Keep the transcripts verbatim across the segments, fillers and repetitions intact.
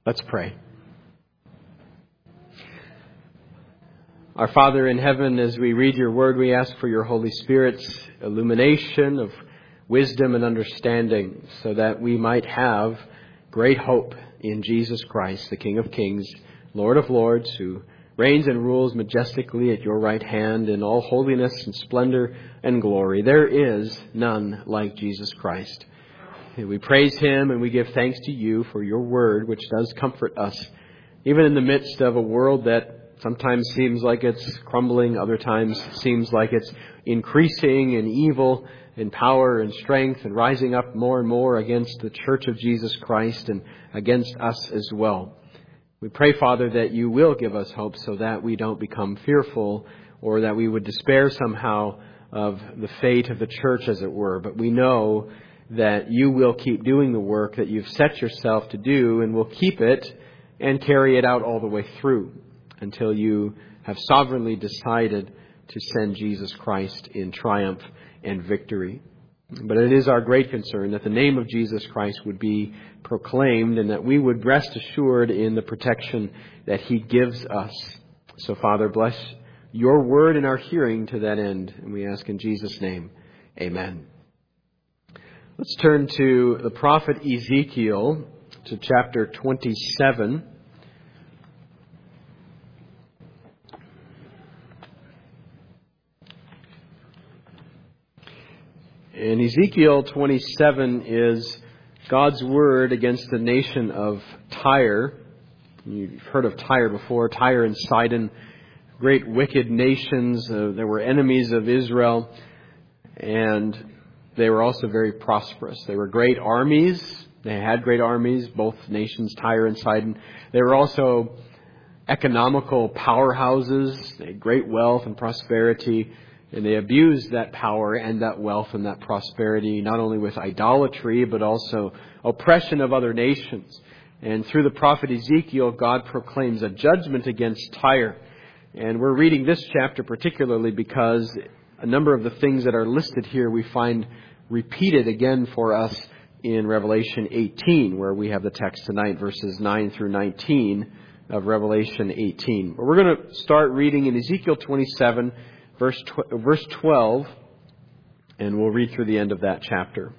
Let's pray. Our Father in heaven, as we read your word, we ask for your Holy Spirit's illumination of wisdom and understanding so that we might have great hope in Jesus Christ, the King of Kings, Lord of Lords, who reigns and rules majestically at your right hand in all holiness and splendor and glory. There is none like Jesus Christ. We praise him and we give thanks to you for your word, which does comfort us, even in the midst of a world that sometimes seems like it's crumbling, other times seems like it's increasing in evil, in power and strength, and rising up more and more against the Church of Jesus Christ and against us as well. We pray, Father, that you will give us hope so that we don't become fearful or that we would despair somehow of the fate of the church, as it were. But we know that you will keep doing the work that you've set yourself to do and will keep it and carry it out all the way through until you have sovereignly decided to send Jesus Christ in triumph and victory. But it is our great concern that the name of Jesus Christ would be proclaimed and that we would rest assured in the protection that he gives us. So, Father, bless your word in our hearing to that end. And we ask in Jesus' name, amen. Let's turn to the prophet Ezekiel, to chapter twenty-seven. And Ezekiel twenty-seven is God's word against the nation of Tyre. You've heard of Tyre before. Tyre and Sidon, great wicked nations. Uh, they were enemies of Israel. And they were also very prosperous. They were great armies. They had great armies, both nations, Tyre and Sidon. They were also economical powerhouses. They had great wealth and prosperity. And they abused that power and that wealth and that prosperity, not only with idolatry, but also oppression of other nations. And through the prophet Ezekiel, God proclaims a judgment against Tyre. And we're reading this chapter particularly because a number of the things that are listed here we find repeated again for us in Revelation eighteen, where we have the text tonight, verses nine through nineteen of Revelation eighteen. But we're going to start reading in Ezekiel twenty-seven, verse verse twelve, and we'll read through the end of that chapter.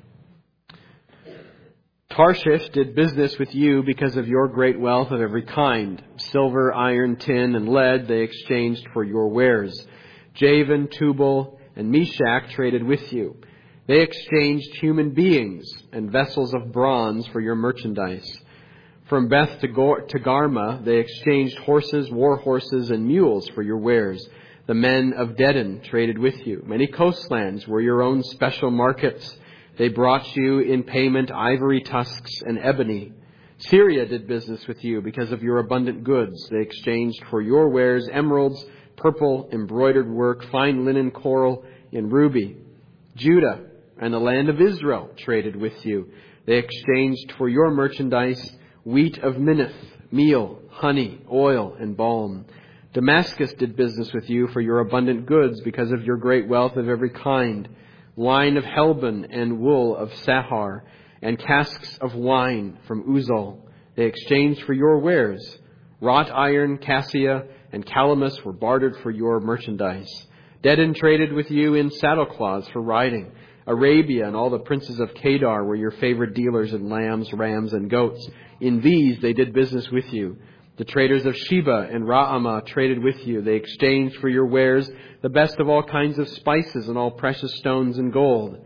Tarshish did business with you because of your great wealth of every kind. Silver, iron, tin, and lead they exchanged for your wares. Javan, Tubal, and Meshach traded with you. They exchanged human beings and vessels of bronze for your merchandise. From Beth to Garma, they exchanged horses, war horses, and mules for your wares. The men of Dedan traded with you. Many coastlands were your own special markets. They brought you in payment ivory tusks and ebony. Syria did business with you because of your abundant goods. They exchanged for your wares emeralds, purple, embroidered work, fine linen, coral, and ruby. Judah and the land of Israel traded with you. They exchanged for your merchandise wheat of Minnith, meal, honey, oil, and balm. Damascus did business with you for your abundant goods because of your great wealth of every kind. Wine of Helbon and wool of Sahar and casks of wine from Uzal. They exchanged for your wares. Wrought iron, cassia, and calamus were bartered for your merchandise. Dedan traded with you in saddlecloths for riding. Arabia and all the princes of Kedar were your favored dealers in lambs, rams, and goats. In these they did business with you. The traders of Sheba and Raamah traded with you. They exchanged for your wares the best of all kinds of spices and all precious stones and gold.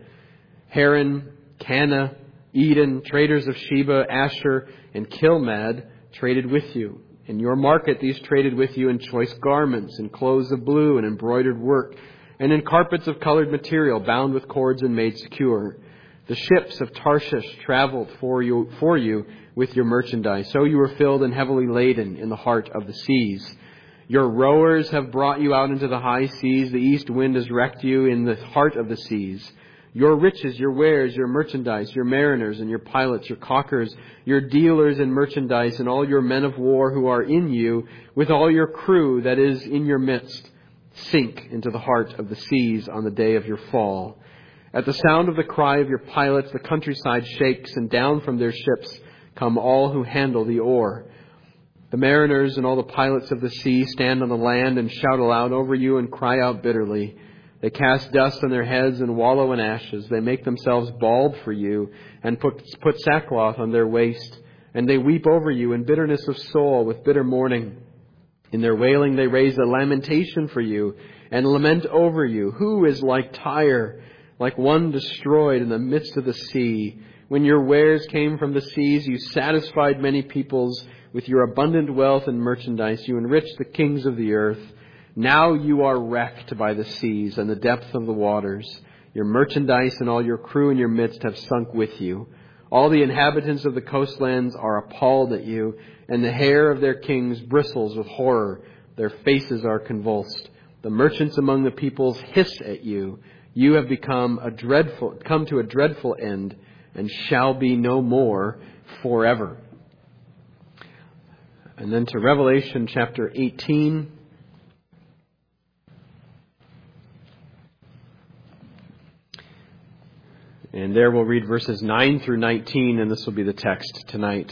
Haran, Cana, Eden, traders of Sheba, Asher, and Kilmad traded with you. In your market these traded with you in choice garments, in clothes of blue and embroidered work, and in carpets of colored material bound with cords and made secure. The ships of Tarshish traveled for you, for you with your merchandise. So you were filled and heavily laden in the heart of the seas. Your rowers have brought you out into the high seas. The east wind has wrecked you in the heart of the seas. Your riches, your wares, your merchandise, your mariners and your pilots, your caulkers, your dealers in merchandise, and all your men of war who are in you, with all your crew that is in your midst, sink into the heart of the seas on the day of your fall. At the sound of the cry of your pilots, the countryside shakes, and down from their ships Come all who handle the oar. The mariners and all the pilots of the sea stand on the land and shout aloud over you and cry out bitterly. They cast dust on their heads and wallow in ashes. They make themselves bald for you and put, put sackcloth on their waist. And they weep over you in bitterness of soul with bitter mourning. In their wailing they raise a lamentation for you and lament over you. Who is like Tyre, like one destroyed in the midst of the sea? When your wares came from the seas, you satisfied many peoples. With your abundant wealth and merchandise, you enriched the kings of the earth. Now you are wrecked by the seas and the depth of the waters. Your merchandise and all your crew in your midst have sunk with you. All the inhabitants of the coastlands are appalled at you, and the hair of their kings bristles with horror. Their faces are convulsed. The merchants among the peoples hiss at you. You have become a dreadful, come to a dreadful end, and shall be no more forever. And then to Revelation chapter eighteen. And there we'll read verses nine through nineteen, and this will be the text tonight.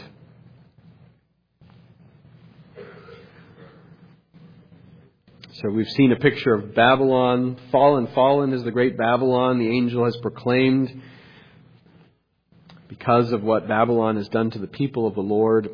So we've seen a picture of Babylon. Fallen, fallen is the great Babylon. The angel has proclaimed because of what Babylon has done to the people of the Lord.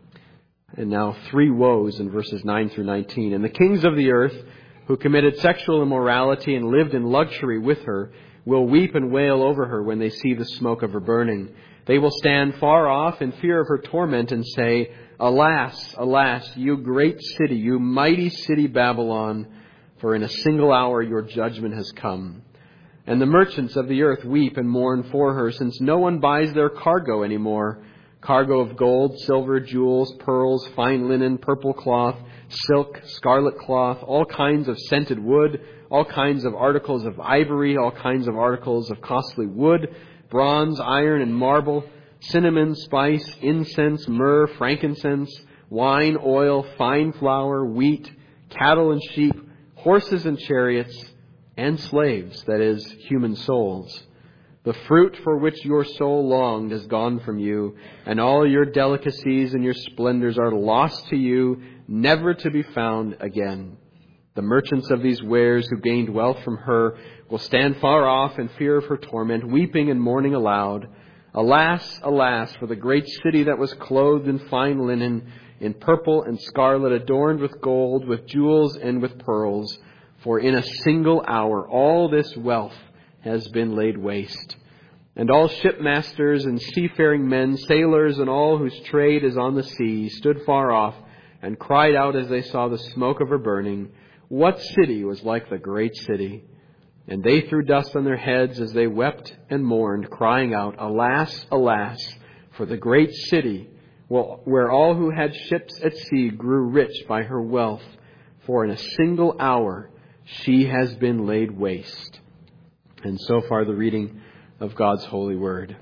And now three woes in verses nine through nineteen. And the kings of the earth who committed sexual immorality and lived in luxury with her will weep and wail over her when they see the smoke of her burning. They will stand far off in fear of her torment and say, Alas, alas, you great city, you mighty city Babylon, for in a single hour your judgment has come. And the merchants of the earth weep and mourn for her, since no one buys their cargo anymore. Cargo of gold, silver, jewels, pearls, fine linen, purple cloth, silk, scarlet cloth, all kinds of scented wood, all kinds of articles of ivory, all kinds of articles of costly wood, bronze, iron, and marble, cinnamon, spice, incense, myrrh, frankincense, wine, oil, fine flour, wheat, cattle and sheep, horses and chariots, and slaves, that is, human souls. The fruit for which your soul longed is gone from you, and all your delicacies and your splendors are lost to you, never to be found again. The merchants of these wares who gained wealth from her will stand far off in fear of her torment, weeping and mourning aloud. Alas, alas, for the great city that was clothed in fine linen, in purple and scarlet, adorned with gold, with jewels and with pearls. For in a single hour all this wealth has been laid waste. And all shipmasters and seafaring men, sailors, and all whose trade is on the sea, stood far off and cried out as they saw the smoke of her burning, What city was like the great city? And they threw dust on their heads as they wept and mourned, crying out, Alas, alas, for the great city, where all who had ships at sea grew rich by her wealth. For in a single hour she has been laid waste. And so far the reading of God's holy word.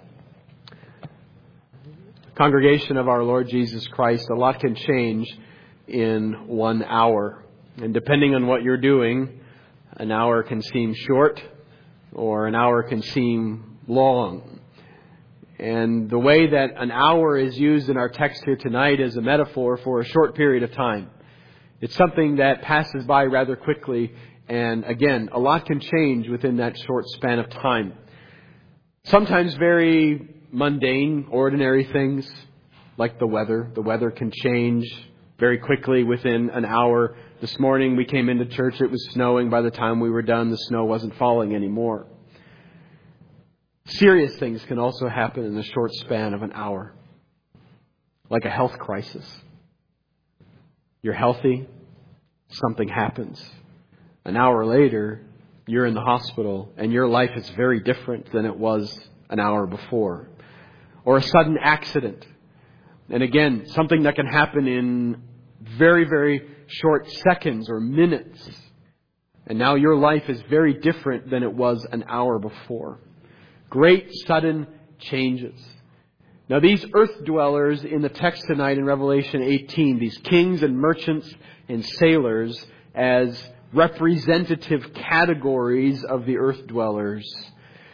Congregation of our Lord Jesus Christ, a lot can change in one hour. And depending on what you're doing, an hour can seem short or an hour can seem long. And the way that an hour is used in our text here tonight is a metaphor for a short period of time. It's something that passes by rather quickly. And again, a lot can change within that short span of time. Sometimes very mundane, ordinary things like the weather. The weather can change very quickly within an hour. This morning we came into church. It was snowing. By the time we were done, the snow wasn't falling anymore. Serious things can also happen in the short span of an hour. Like a health crisis. You're healthy. Something happens. An hour later, you're in the hospital and your life is very different than it was an hour before. Or a sudden accident. And again, something that can happen in very, very short seconds or minutes. And now your life is very different than it was an hour before. Great sudden changes. Now these earth dwellers in the text tonight in Revelation eighteen, these kings and merchants and sailors as representative categories of the earth dwellers,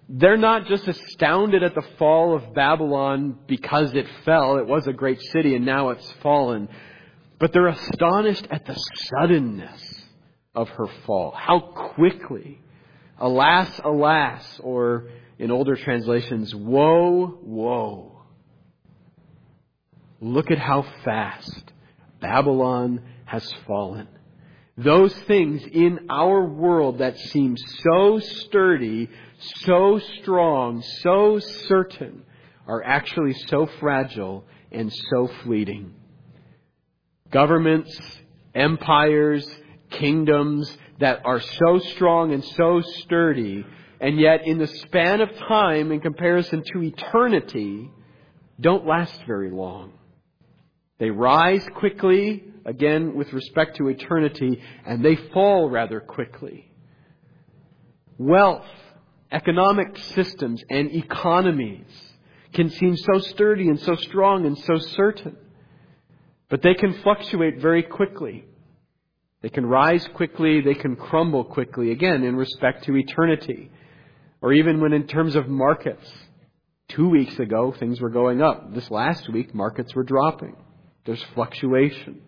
They're not just astounded at the fall of Babylon because it fell. It was a great city and now it's fallen. But they're astonished at the suddenness of her fall. How quickly. Alas, alas, or in older translations, woe, woe. Look at how fast Babylon has fallen. Those things in our world that seem so sturdy, so strong, so certain, are actually so fragile and so fleeting. Governments, empires, kingdoms that are so strong and so sturdy, and yet in the span of time, in comparison to eternity, don't last very long. They rise quickly, again with respect to eternity, and they fall rather quickly. Wealth, economic systems, and economies can seem so sturdy and so strong and so certain, but they can fluctuate very quickly. They can rise quickly, they can crumble quickly, again in respect to eternity. Or even when in terms of markets. Two weeks ago, things were going up. This last week, markets were dropping. There's fluctuation.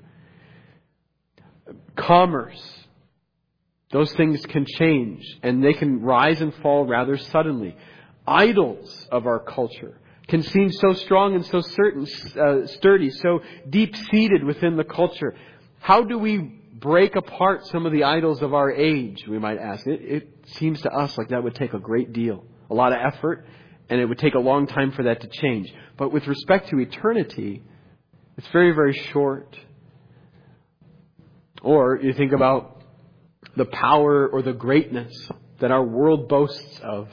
Commerce. Those things can change, and they can rise and fall rather suddenly. Idols of our culture can seem so strong and so certain, uh, sturdy, so deep-seated within the culture. How do we break apart some of the idols of our age, we might ask? It, it seems to us like that would take a great deal, a lot of effort, and it would take a long time for that to change. But with respect to eternity, it's very, very short. Or you think about the power or the greatness that our world boasts of.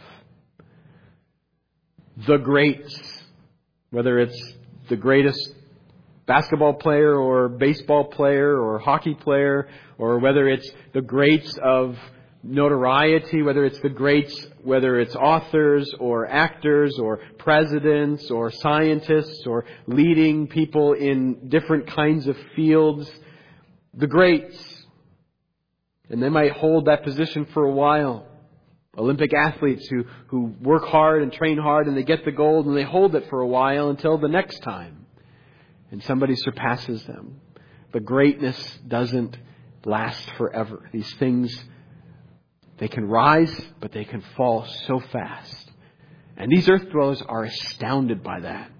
The greats, whether it's the greatest basketball player or baseball player or hockey player, or whether it's the greats of notoriety, whether it's the greats, whether it's authors or actors or presidents or scientists or leading people in different kinds of fields. The greats. And they might hold that position for a while. Olympic athletes who, who work hard and train hard and they get the gold and they hold it for a while until the next time. And somebody surpasses them. But greatness doesn't last forever. These things, they can rise, but they can fall so fast. And these earth dwellers are astounded by that.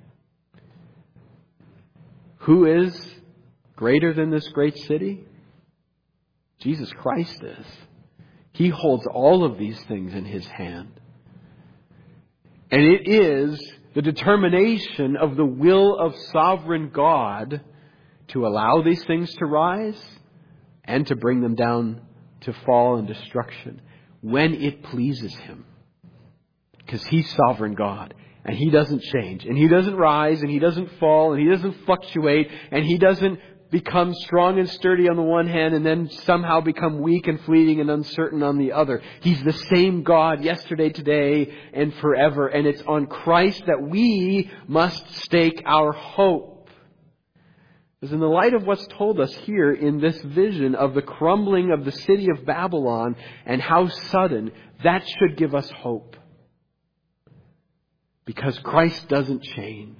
Who is greater than this great city? Jesus Christ is. He holds all of these things in His hand. And it is the determination of the will of sovereign God to allow these things to rise and to bring them down to fall and destruction when it pleases Him. Because He's sovereign God. And He doesn't change. And He doesn't rise. And He doesn't fall. And He doesn't fluctuate. And He doesn't become strong and sturdy on the one hand and then somehow become weak and fleeting and uncertain on the other. He's the same God yesterday, today, and forever. And it's on Christ that we must stake our hope. Because in the light of what's told us here in this vision of the crumbling of the city of Babylon and how sudden, that should give us hope. Because Christ doesn't change.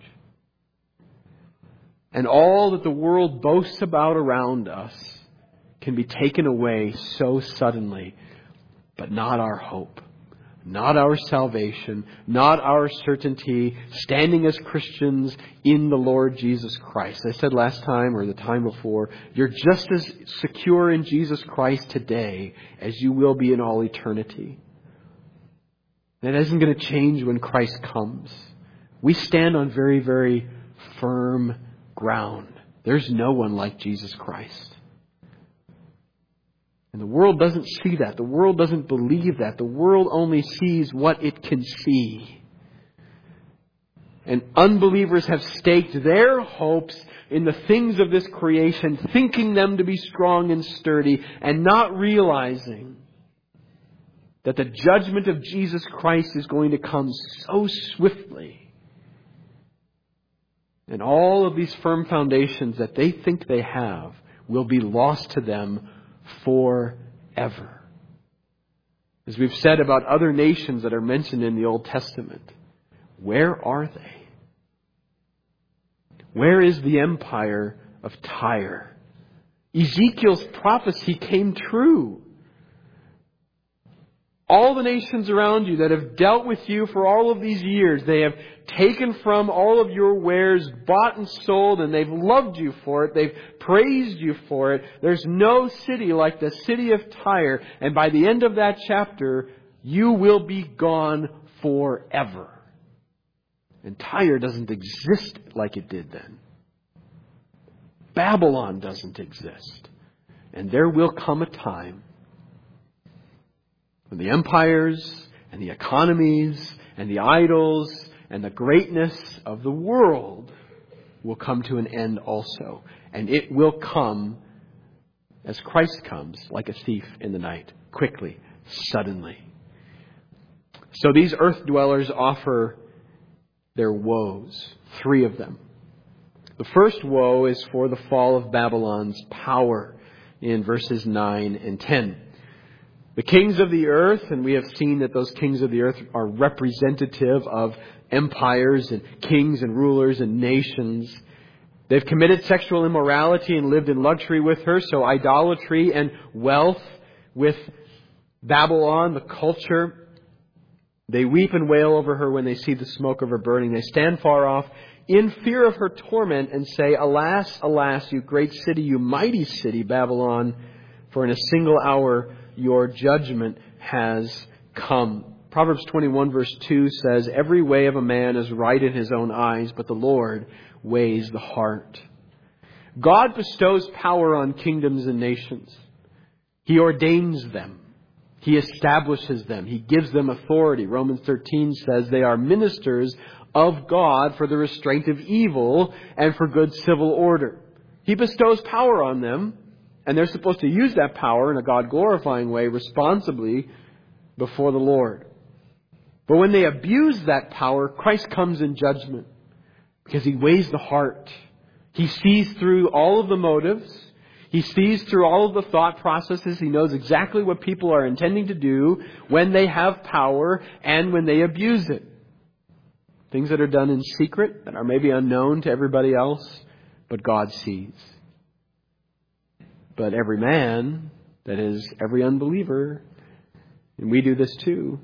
And all that the world boasts about around us can be taken away so suddenly, but not our hope, not our salvation, not our certainty, standing as Christians in the Lord Jesus Christ. I said last time or the time before, you're just as secure in Jesus Christ today as you will be in all eternity. That isn't going to change when Christ comes. We stand on very, very firm ground. There's no one like Jesus Christ. And the world doesn't see that. The world doesn't believe that. The world only sees what it can see. And unbelievers have staked their hopes in the things of this creation, thinking them to be strong and sturdy, and not realizing that the judgment of Jesus Christ is going to come so swiftly. And all of these firm foundations that they think they have will be lost to them forever. As we've said about other nations that are mentioned in the Old Testament, where are they? Where is the empire of Tyre? Ezekiel's prophecy came true. All the nations around you that have dealt with you for all of these years, they have taken from all of your wares, bought and sold, and they've loved you for it. They've praised you for it. There's no city like the city of Tyre. And by the end of that chapter, you will be gone forever. And Tyre doesn't exist like it did then. Babylon doesn't exist. And there will come a time when the empires and the economies and the idols and the greatness of the world will come to an end also. And it will come as Christ comes, like a thief in the night, quickly, suddenly. So these earth dwellers offer their woes, three of them. The first woe is for the fall of Babylon's power in verses nine and ten. The kings of the earth, and we have seen that those kings of the earth are representative of empires and kings and rulers and nations. They've committed sexual immorality and lived in luxury with her, so idolatry and wealth with Babylon, the culture. They weep and wail over her when they see the smoke of her burning. They stand far off in fear of her torment and say, "Alas, alas, you great city, you mighty city, Babylon, for in a single hour your judgment has come." Proverbs twenty-one verse two says, "Every way of a man is right in his own eyes, but the Lord weighs the heart." God bestows power on kingdoms and nations. He ordains them. He establishes them. He gives them authority. Romans thirteen says they are ministers of God for the restraint of evil and for good civil order. He bestows power on them, and they're supposed to use that power in a God-glorifying way responsibly before the Lord. But when they abuse that power, Christ comes in judgment because He weighs the heart. He sees through all of the motives. He sees through all of the thought processes. He knows exactly what people are intending to do when they have power and when they abuse it. Things that are done in secret, that are maybe unknown to everybody else, but God sees. But every man, that is, every unbeliever, and we do this too.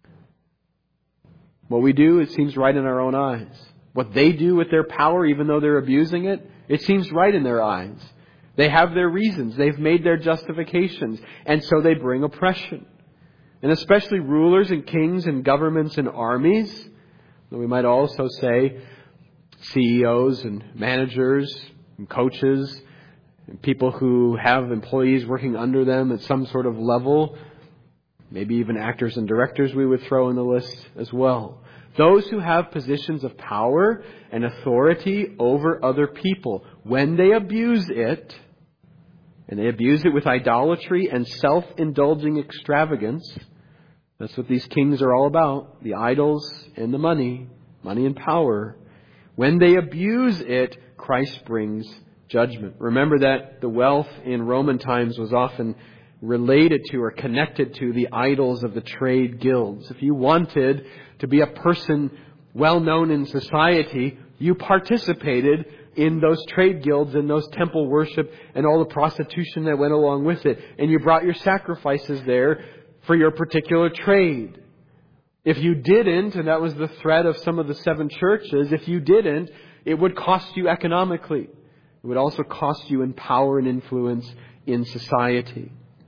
What we do, it seems right in our own eyes. What they do with their power, even though they're abusing it, it seems right in their eyes. They have their reasons. They've made their justifications. And so they bring oppression. And especially rulers and kings and governments and armies. We might also say C E Os and managers and coaches and people who have employees working under them at some sort of level. Maybe even actors and directors we would throw in the list as well. Those who have positions of power and authority over other people, when they abuse it, and they abuse it with idolatry and self-indulging extravagance, that's what these kings are all about. The idols and the money. Money and power. When they abuse it, Christ brings judgment. Remember that the wealth in Roman times was often related to or connected to the idols of the trade guilds. If you wanted to be a person well known in society, you participated in those trade guilds and those temple worship and all the prostitution that went along with it. And you brought your sacrifices there for your particular trade. If you didn't, and that was the threat of some of the seven churches, if you didn't, it would cost you economically. It would also cost you in power and influence in society.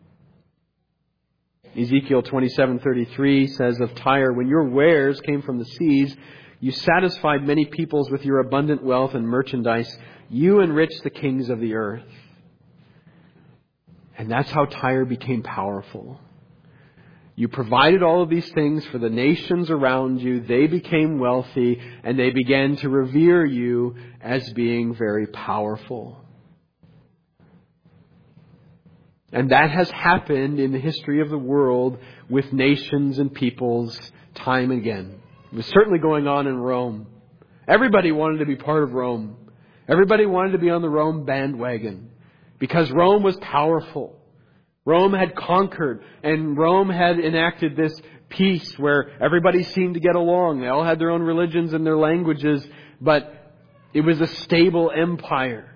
Ezekiel twenty-seven thirty-three says of Tyre, "When your wares came from the seas, you satisfied many peoples with your abundant wealth and merchandise. You enriched the kings of the earth." And that's how Tyre became powerful. You provided all of these things for the nations around you. They became wealthy and they began to revere you as being very powerful. And that has happened in the history of the world with nations and peoples time and again. It was certainly going on in Rome. Everybody wanted to be part of Rome. Everybody wanted to be on the Rome bandwagon because Rome was powerful. Rome had conquered, and Rome had enacted this peace where everybody seemed to get along. They all had their own religions and their languages, but it was a stable empire.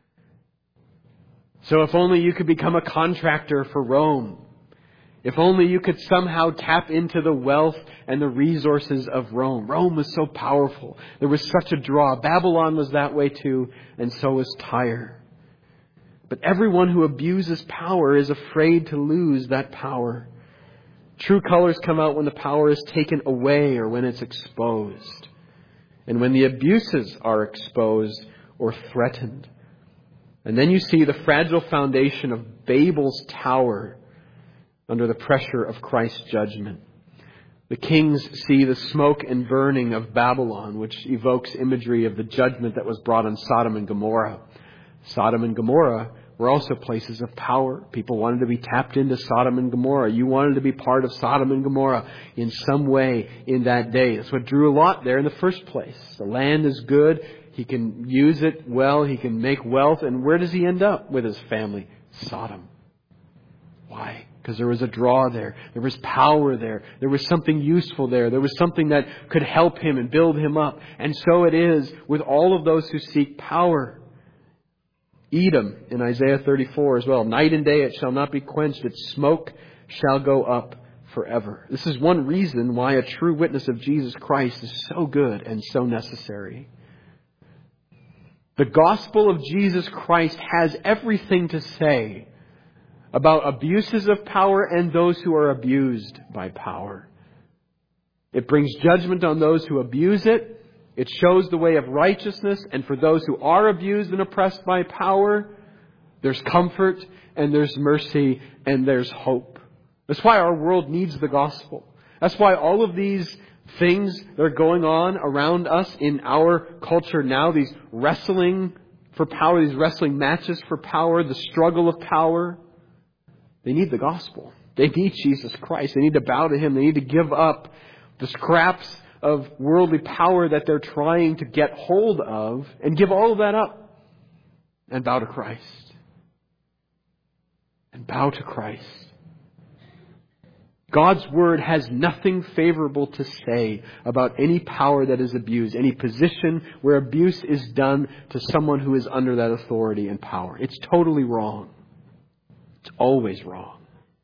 So if only you could become a contractor for Rome. If only you could somehow tap into the wealth and the resources of Rome. Rome was so powerful. There was such a draw. Babylon was that way too, and so was Tyre. But everyone who abuses power is afraid to lose that power. True colors come out when the power is taken away or when it's exposed. And when the abuses are exposed or threatened. And then you see the fragile foundation of Babel's tower under the pressure of Christ's judgment. The kings see the smoke and burning of Babylon, which evokes imagery of the judgment that was brought on Sodom and Gomorrah. Sodom and Gomorrah were also places of power. People wanted to be tapped into Sodom and Gomorrah. You wanted to be part of Sodom and Gomorrah in some way in that day. That's what drew Lot there in the first place. The land is good. He can use it well. He can make wealth. And where does he end up with his family? Sodom. Why? Because there was a draw there. There was power there. There was something useful there. There was something that could help him and build him up. And so it is with all of those who seek power. Edom in Isaiah thirty-four as well. Night and day it shall not be quenched. Its smoke shall go up forever. This is one reason why a true witness of Jesus Christ is so good and so necessary. The gospel of Jesus Christ has everything to say about abuses of power and those who are abused by power. It brings judgment on those who abuse it. It shows the way of righteousness. And for those who are abused and oppressed by power, there's comfort and there's mercy and there's hope. That's why our world needs the gospel. That's why all of these things that are going on around us in our culture now, these wrestling for power, these wrestling matches for power, the struggle of power, they need the gospel. They need Jesus Christ. They need to bow to Him. They need to give up the scraps of worldly power that they're trying to get hold of and give all of that up and bow to Christ. And bow to Christ. God's Word has nothing favorable to say about any power that is abused, any position where abuse is done to someone who is under that authority and power. It's totally wrong. It's always wrong.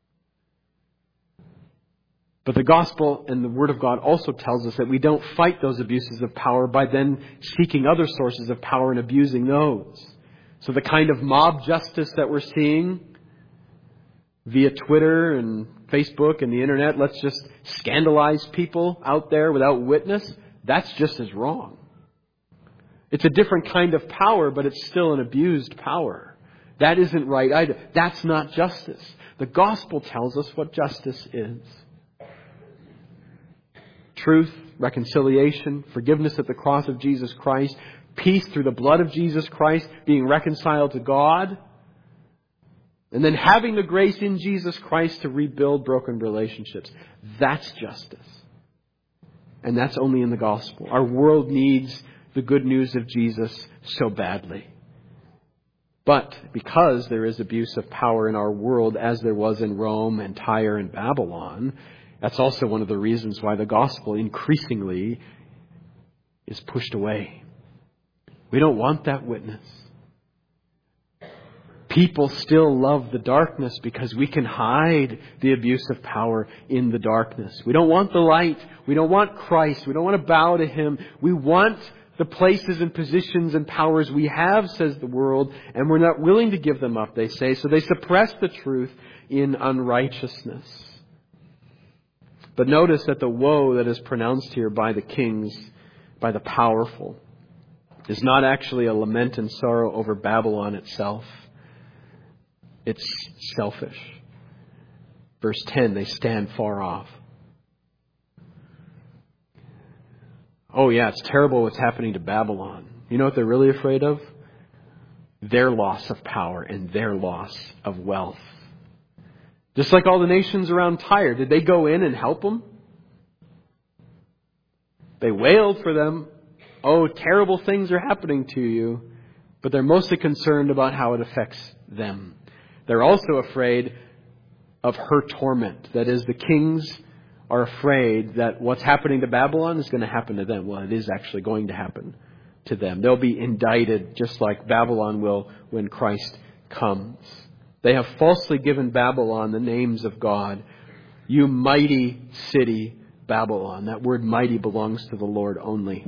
But the gospel and the Word of God also tells us that we don't fight those abuses of power by then seeking other sources of power and abusing those. So the kind of mob justice that we're seeing via Twitter and Facebook and the internet, let's just scandalize people out there without witness, that's just as wrong. It's a different kind of power, but it's still an abused power. That isn't right either. That's not justice. The gospel tells us what justice is. Truth, reconciliation, forgiveness at the cross of Jesus Christ, peace through the blood of Jesus Christ, being reconciled to God, and then having the grace in Jesus Christ to rebuild broken relationships. That's justice. And that's only in the gospel. Our world needs the good news of Jesus so badly. But because there is abuse of power in our world, as there was in Rome and Tyre and Babylon, that's also one of the reasons why the gospel increasingly is pushed away. We don't want that witness. People still love the darkness because we can hide the abuse of power in the darkness. We don't want the light. We don't want Christ. We don't want to bow to Him. We want the places and positions and powers we have, says the world, and we're not willing to give them up, they say. So they suppress the truth in unrighteousness. But notice that the woe that is pronounced here by the kings, by the powerful, is not actually a lament and sorrow over Babylon itself. It's selfish. Verse ten, they stand far off. Oh yeah, it's terrible what's happening to Babylon. You know what they're really afraid of? Their loss of power and their loss of wealth. Just like all the nations around Tyre. Did they go in and help them? They wailed for them. Oh, terrible things are happening to you. But they're mostly concerned about how it affects them. They're also afraid of her torment. That is, the kings are afraid that what's happening to Babylon is going to happen to them. Well, it is actually going to happen to them. They'll be indicted just like Babylon will when Christ comes. They have falsely given Babylon the names of God. You mighty city, Babylon. That word mighty belongs to the Lord only.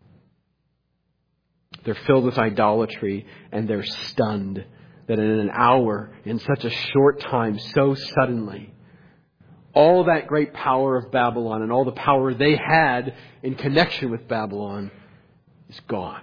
They're filled with idolatry and they're stunned that in an hour, in such a short time, so suddenly, all that great power of Babylon and all the power they had in connection with Babylon is gone.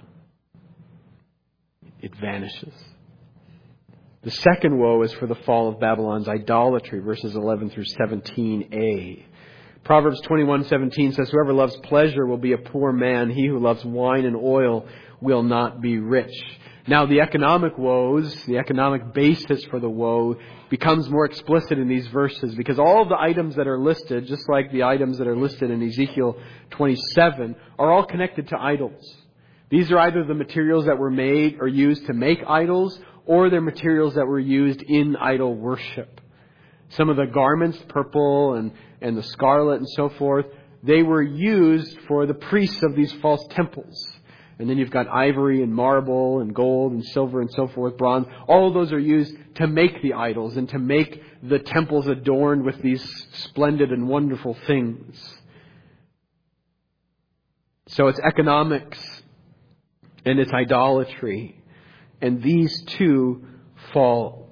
It vanishes. The second woe is for the fall of Babylon's idolatry, verses eleven through seventeen a. Proverbs twenty-one seventeen says, whoever loves pleasure will be a poor man. He who loves wine and oil will not be rich. Now the economic woes, the economic basis for the woe becomes more explicit in these verses because all of the items that are listed, just like the items that are listed in Ezekiel twenty-seven, are all connected to idols. These are either the materials that were made or used to make idols, or they're materials that were used in idol worship. Some of the garments, purple and, and the scarlet and so forth, they were used for the priests of these false temples. And then you've got ivory and marble and gold and silver and so forth, bronze. All of those are used to make the idols and to make the temples adorned with these splendid and wonderful things. So it's economics and it's idolatry. And these two fall.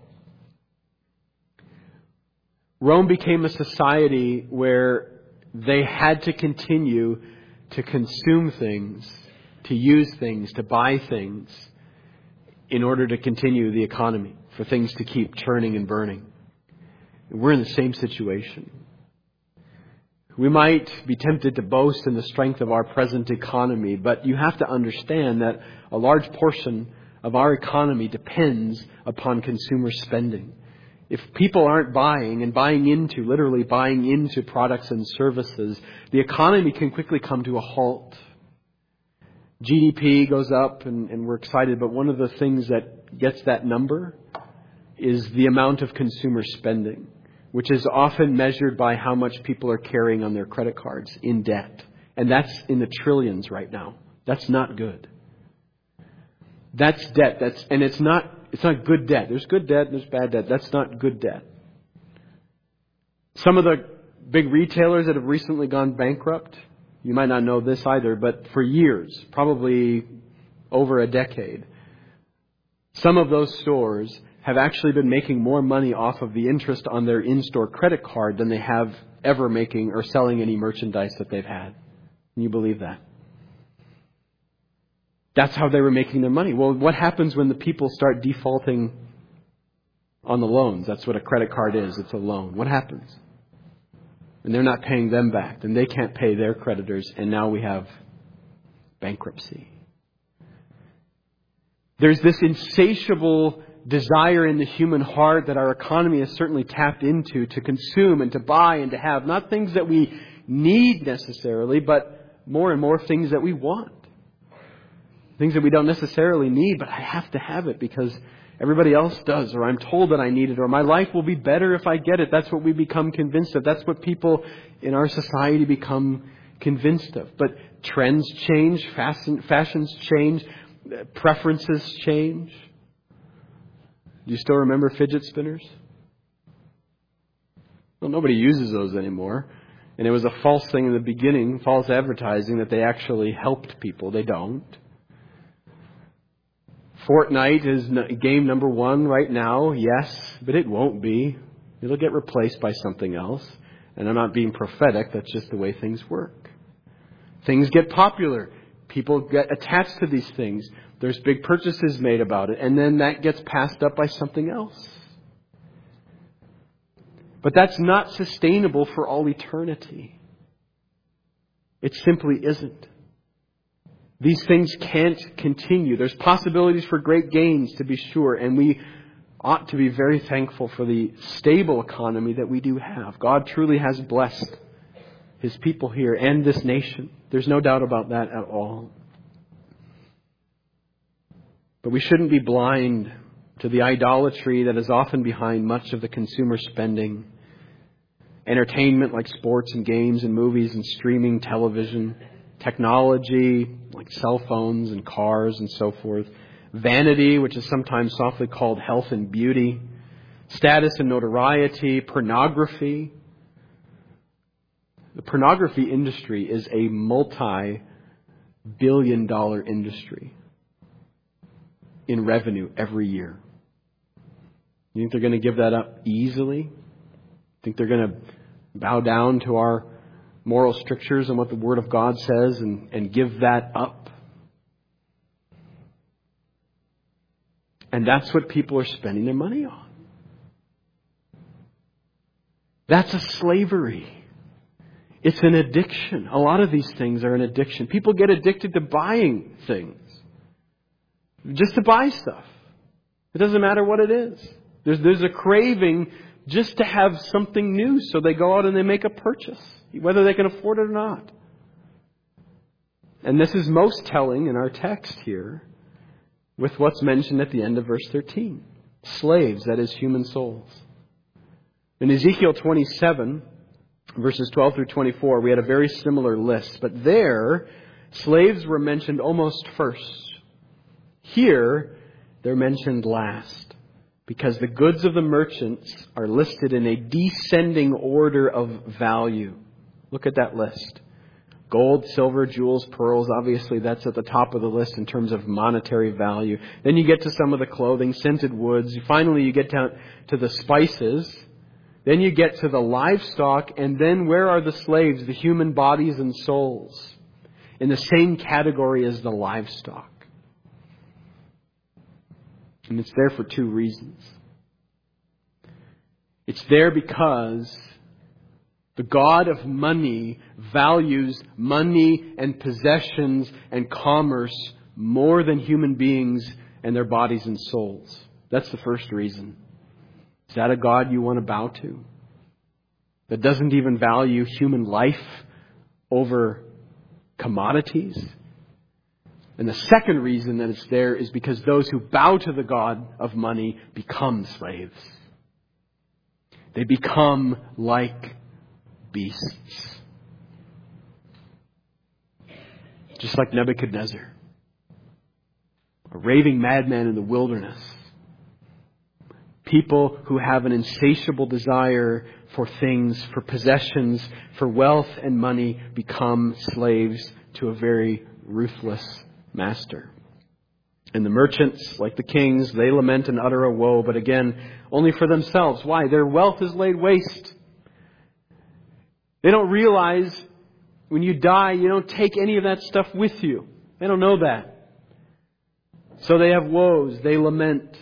Rome became a society where they had to continue to consume things, to use things, to buy things in order to continue the economy, for things to keep churning and burning. We're in the same situation. We might be tempted to boast in the strength of our present economy, but you have to understand that a large portion of our economy depends upon consumer spending. If people aren't buying and buying into, literally buying into products and services, the economy can quickly come to a halt. G D P goes up and, and we're excited, but one of the things that gets that number is the amount of consumer spending, which is often measured by how much people are carrying on their credit cards in debt. And that's in the trillions right now. That's not good. That's debt. That's and it's not it's not good debt. There's good debt and there's bad debt. That's not good debt. Some of the big retailers that have recently gone bankrupt, you might not know this either, but for years, probably over a decade, some of those stores have actually been making more money off of the interest on their in-store credit card than they have ever making or selling any merchandise that they've had. Can you believe that? That's how they were making their money. Well, what happens when the people start defaulting on the loans? That's what a credit card is. It's a loan. What happens? And they're not paying them back. Then they can't pay their creditors. And now we have bankruptcy. There's this insatiable desire in the human heart that our economy has certainly tapped into to consume and to buy and to have. Not things that we need necessarily, but more and more things that we want. Things that we don't necessarily need, but I have to have it because everybody else does, or I'm told that I need it, or my life will be better if I get it. That's what we become convinced of. That's what people in our society become convinced of. But trends change, fashion, fashions change, preferences change. Do you still remember fidget spinners? Well, nobody uses those anymore. And it was a false thing in the beginning, false advertising that they actually helped people. They don't. Fortnite is game number one right now, yes, but it won't be. It'll get replaced by something else. And I'm not being prophetic, that's just the way things work. Things get popular. People get attached to these things. There's big purchases made about it, and then that gets passed up by something else. But that's not sustainable for all eternity. It simply isn't. These things can't continue. There's possibilities for great gains, to be sure, and we ought to be very thankful for the stable economy that we do have. God truly has blessed His people here and this nation. There's no doubt about that at all. But we shouldn't be blind to the idolatry that is often behind much of the consumer spending. Entertainment like sports and games and movies and streaming television. Technology like cell phones and cars and so forth. Vanity, which is sometimes softly called health and beauty. Status and notoriety. Pornography. The pornography industry is a multi-billion dollar industry in revenue every year. You think they're going to give that up easily? Think they're going to bow down to our moral strictures and what the Word of God says and, and give that up? And that's what people are spending their money on. That's a slavery. It's an addiction. A lot of these things are an addiction. People get addicted to buying things. Just to buy stuff. It doesn't matter what it is. There's, there's a craving just to have something new. So they go out and they make a purchase. Whether they can afford it or not. And this is most telling in our text here. With what's mentioned at the end of verse thirteen. Slaves, that is human souls. In Ezekiel twenty-seven... verses twelve through twenty-four, we had a very similar list. But there, slaves were mentioned almost first. Here, they're mentioned last. Because the goods of the merchants are listed in a descending order of value. Look at that list. Gold, silver, jewels, pearls. Obviously, that's at the top of the list in terms of monetary value. Then you get to some of the clothing, scented woods. Finally, you get down to the spices. Then you get to the livestock, and then where are the slaves, the human bodies and souls? In the same category as the livestock. And it's there for two reasons. It's there because the God of money values money and possessions and commerce more than human beings and their bodies and souls. That's the first reason. Is that a God you want to bow to? That doesn't even value human life over commodities? And the second reason that it's there is because those who bow to the God of money become slaves. They become like beasts. Just like Nebuchadnezzar, a raving madman in the wilderness. People who have an insatiable desire for things, for possessions, for wealth and money become slaves to a very ruthless master. And the merchants, like the kings, they lament and utter a woe, but again, only for themselves. Why? Their wealth is laid waste. They don't realize when you die, you don't take any of that stuff with you. They don't know that. So they have woes. They lament.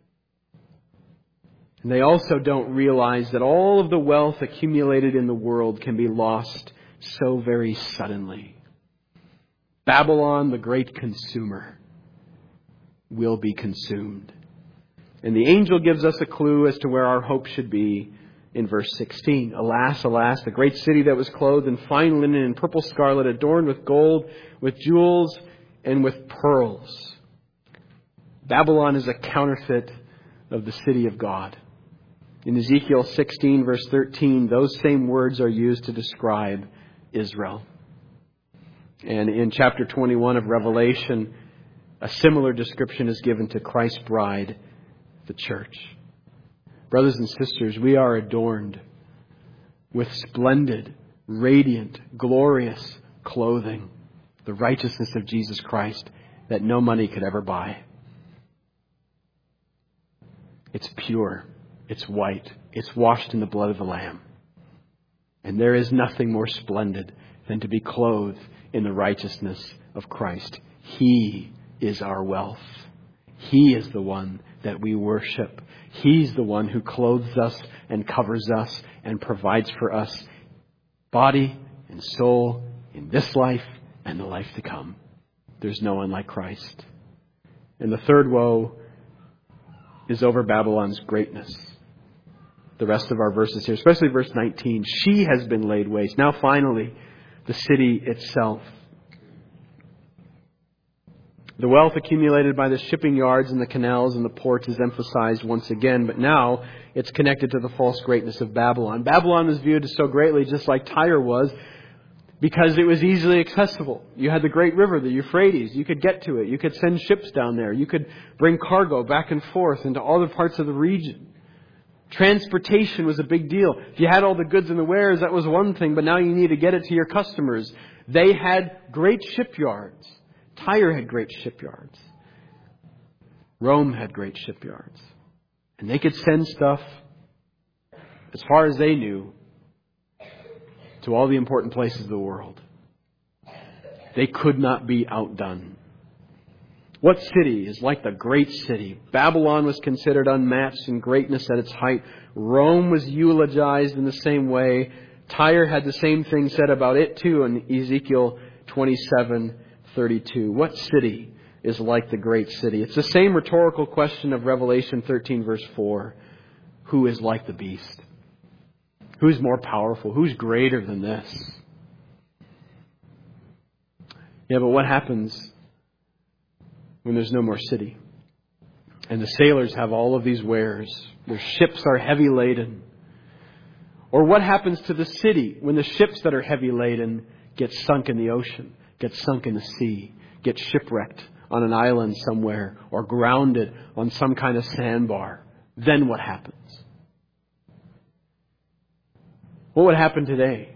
And they also don't realize that all of the wealth accumulated in the world can be lost so very suddenly. Babylon, the great consumer, will be consumed. And the angel gives us a clue as to where our hope should be in verse sixteen. Alas, alas, the great city that was clothed in fine linen and purple scarlet, adorned with gold, with jewels, and with pearls. Babylon is a counterfeit of the city of God. In Ezekiel sixteen, verse thirteen, those same words are used to describe Israel. And in chapter twenty-one of Revelation, a similar description is given to Christ's bride, the church. Brothers and sisters, we are adorned with splendid, radiant, glorious clothing, the righteousness of Jesus Christ that no money could ever buy. It's pure. It's white. It's washed in the blood of the Lamb. And there is nothing more splendid than to be clothed in the righteousness of Christ. He is our wealth. He is the one that we worship. He's the one who clothes us and covers us and provides for us body and soul in this life and the life to come. There's no one like Christ. And the third woe is over Babylon's greatness. The rest of our verses here, especially verse nineteen, she has been laid waste. Now finally, the city itself. The wealth accumulated by the shipping yards and the canals and the ports is emphasized once again, but now it's connected to the false greatness of Babylon. Babylon was viewed as so greatly just like Tyre was because it was easily accessible. You had the great river, the Euphrates. You could get to it. You could send ships down there. You could bring cargo back and forth into all the parts of the region. Transportation was a big deal. If you had all the goods and the wares, that was one thing, but now you need to get it to your customers. They had great shipyards. Tyre had great shipyards. Rome had great shipyards. And they could send stuff, as far as they knew, to all the important places of the world. They could not be outdone. What city is like the great city? Babylon was considered unmatched in greatness at its height. Rome was eulogized in the same way. Tyre had the same thing said about it too in Ezekiel twenty-seven thirty-two. What city is like the great city? It's the same rhetorical question of Revelation thirteen verse four. Who is like the beast? Who's more powerful? Who's greater than this? Yeah, but what happens when there's no more city? And the sailors have all of these wares. Their ships are heavy laden. Or what happens to the city when the ships that are heavy laden get sunk in the ocean, get sunk in the sea, get shipwrecked on an island somewhere, or grounded on some kind of sandbar? Then what happens? What would happen today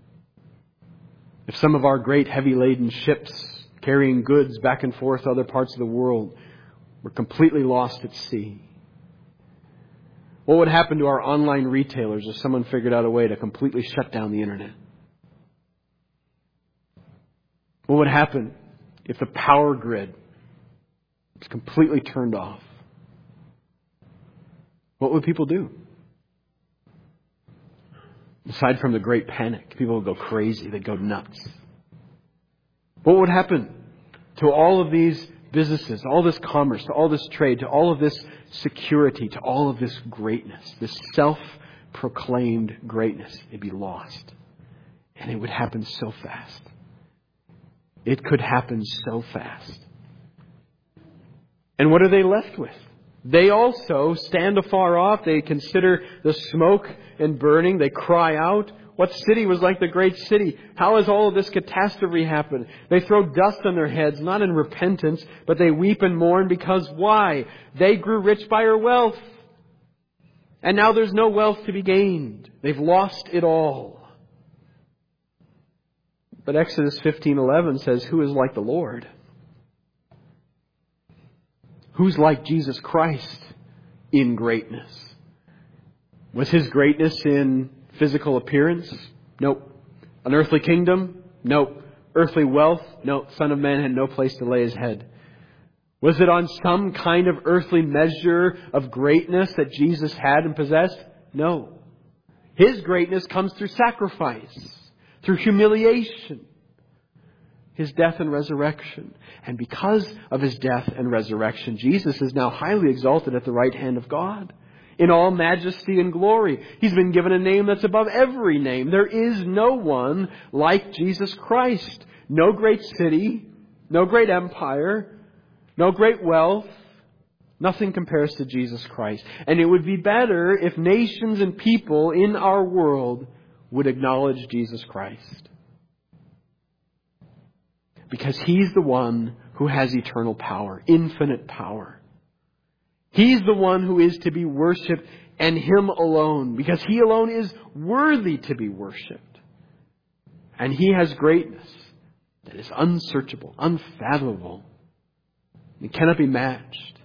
if some of our great heavy laden ships carrying goods back and forth to other parts of the world were completely lost at sea? What would happen to our online retailers if someone figured out a way to completely shut down the internet? What would happen if the power grid was completely turned off? What would people do? Aside from the great panic, people would go crazy. They'd go nuts. What would happen to all of these businesses, all this commerce, to all this trade, to all of this security, to all of this greatness, this self-proclaimed greatness? It'd be lost. And it would happen so fast. It could happen so fast. And what are they left with? They also stand afar off. They consider the smoke and burning. They cry out. What city was like the great city? How has all of this catastrophe happened? They throw dust on their heads, not in repentance, but they weep and mourn because why? They grew rich by her wealth. And now there's no wealth to be gained. They've lost it all. But Exodus fifteen eleven says, who is like the Lord? Who's like Jesus Christ in greatness? Was His greatness in physical appearance? Nope. An earthly kingdom? Nope. Earthly wealth? No. Son of Man had no place to lay His head. Was it on some kind of earthly measure of greatness that Jesus had and possessed? No. His greatness comes through sacrifice, through humiliation. His death and resurrection. And because of His death and resurrection, Jesus is now highly exalted at the right hand of God, in all majesty and glory. He's been given a name that's above every name. There is no one like Jesus Christ. No great city, no great empire, no great wealth. Nothing compares to Jesus Christ. And it would be better if nations and people in our world would acknowledge Jesus Christ. Because He's the one who has eternal power, infinite power. He's the one who is to be worshipped, and Him alone, because He alone is worthy to be worshipped. And He has greatness that is unsearchable, unfathomable. It cannot be matched.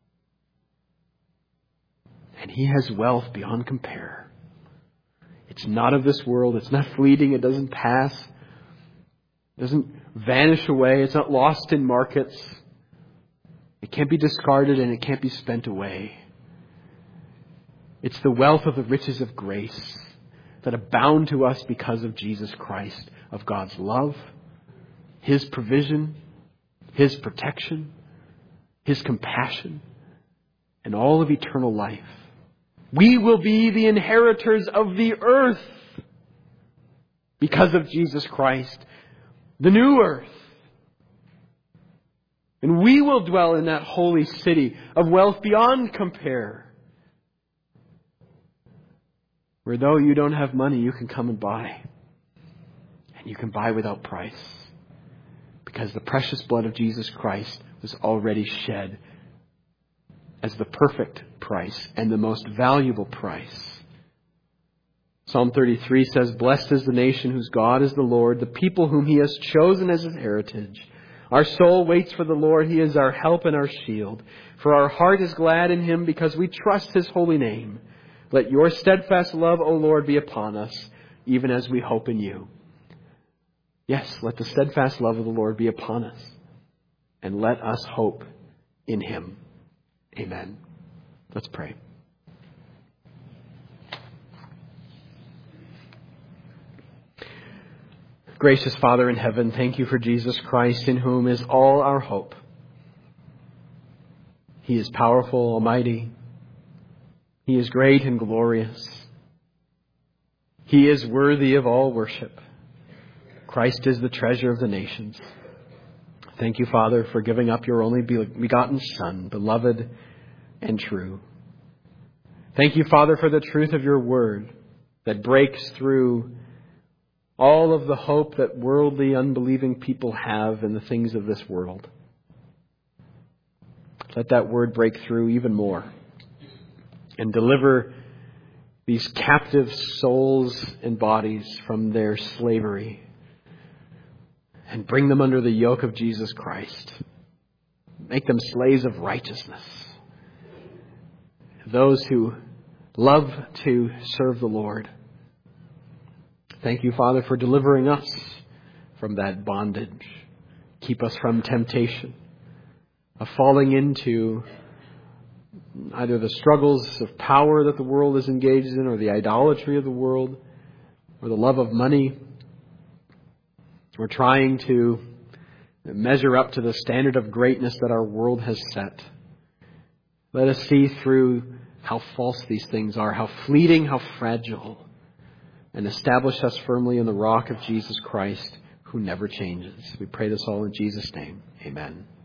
And He has wealth beyond compare. It's not of this world. It's not fleeting. It doesn't pass. It doesn't vanish away. It's not lost in markets. It can't be discarded and it can't be spent away. It's the wealth of the riches of grace that abound to us because of Jesus Christ, of God's love, His provision, His protection, His compassion, and all of eternal life. We will be the inheritors of the earth because of Jesus Christ. The new earth. And we will dwell in that holy city of wealth beyond compare, where though you don't have money, you can come and buy. And you can buy without price. Because the precious blood of Jesus Christ was already shed as the perfect price and the most valuable price. Psalm thirty-three says, "Blessed is the nation whose God is the Lord, the people whom He has chosen as His heritage. Our soul waits for the Lord. He is our help and our shield. For our heart is glad in Him because we trust His holy name. Let your steadfast love, O Lord, be upon us, even as we hope in you." Yes, let the steadfast love of the Lord be upon us. And let us hope in Him. Amen. Let's pray. Gracious Father in heaven, thank you for Jesus Christ, in whom is all our hope. He is powerful, almighty. He is great and glorious. He is worthy of all worship. Christ is the treasure of the nations. Thank you, Father, for giving up your only begotten Son, beloved and true. Thank you, Father, for the truth of your word that breaks through all of the hope that worldly, unbelieving people have in the things of this world. Let that word break through even more and deliver these captive souls and bodies from their slavery and bring them under the yoke of Jesus Christ. Make them slaves of righteousness. Those who love to serve the Lord. Thank you, Father, for delivering us from that bondage. Keep us from temptation of falling into either the struggles of power that the world is engaged in, or the idolatry of the world, or the love of money, or trying to measure up to the standard of greatness that our world has set. Let us see through how false these things are, how fleeting, how fragile, and establish us firmly in the rock of Jesus Christ, who never changes. We pray this all in Jesus' name. Amen.